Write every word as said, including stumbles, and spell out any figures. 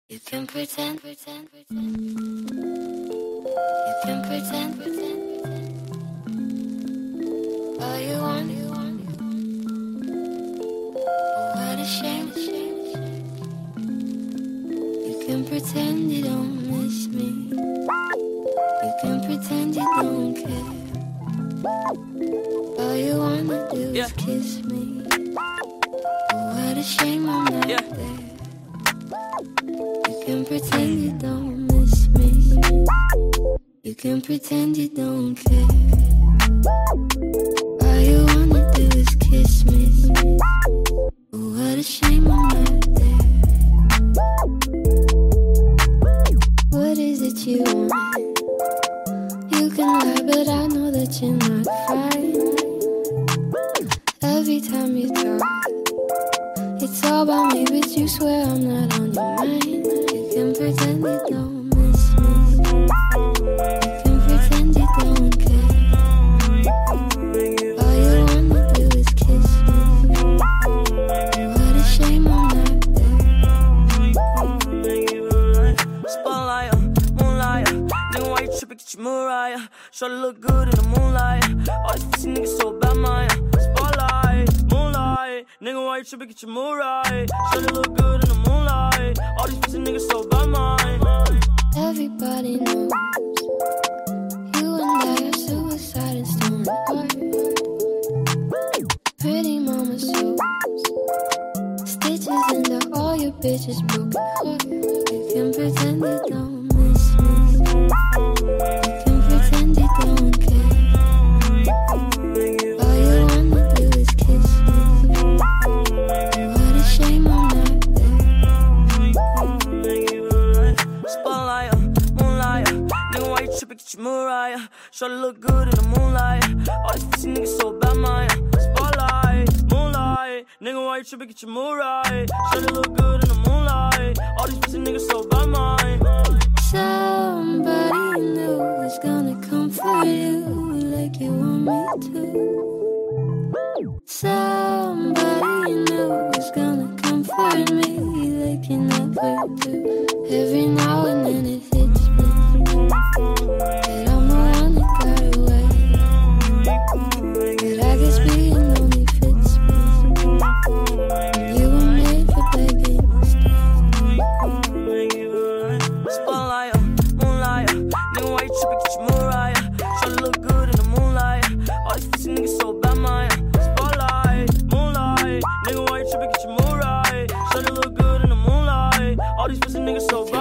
You can pretend, pretend, pretend. You can pretend, pretend, pretend. All you want, you want, you want. Oh, what a shame, shame, shame. You can pretend you don't miss me. You can pretend you don't care. All you wanna do yeah. is kiss me. Oh, what a shame I'm not yeah. there. You can pretend you don't miss me. You can pretend you don't care. All you wanna do is kiss me. Oh, what a shame I'm not there. What is it you want? You can lie, but I know that you're not fine. Every time you talk, it's all about me, but you swear I'm not on your mind. You can pretend you don't miss me. You can pretend you don't care. All you wanna do is kiss me. What a shame I'm not there. Spotlight, moonlight, nigga, why you trippin', get your Mariah. Shawty look good in the moonlight. All these pussy niggas so bad, Maya. Spotlight, moonlight, nigga, why you trippin', get your Mariah. Shawty look good in the moonlight. All these pussy niggas so bad, Maya. Everybody knows you and I are suicide and stolen heart. Pretty mama shows stitches into all your bitches' broken heart. You can pretend you don't miss me. You can pretend you don't care. All you wanna do is kiss me. What a shame I'm not there. Spotlight, moonlight, nigga, why you trippin', get your Mariah. Shawty look good in the moonlight. All these pussy niggas so bad, Maya. Spotlight, moonlight, nigga, why you trippin', get your Mariah. Shawty look good in the moonlight. All these pussy niggas so bad, Maya. Somebody new is gonna comfort you like you want me to. Somebody new is gonna comfort me like you never do. Every now and then it hits me that I'm the one that got away. But I guess being lonely fits me. You were made for begging mistakes. Spotlight, moonlight, nigga, why you trippin', get your Mariah. Shawty look good in the moonlight. All these pussy niggas so bad, Maya. Spotlight, moonlight, nigga, why you trippin', get your Mariah. Shawty look good in the moonlight. All these pussy niggas so bad.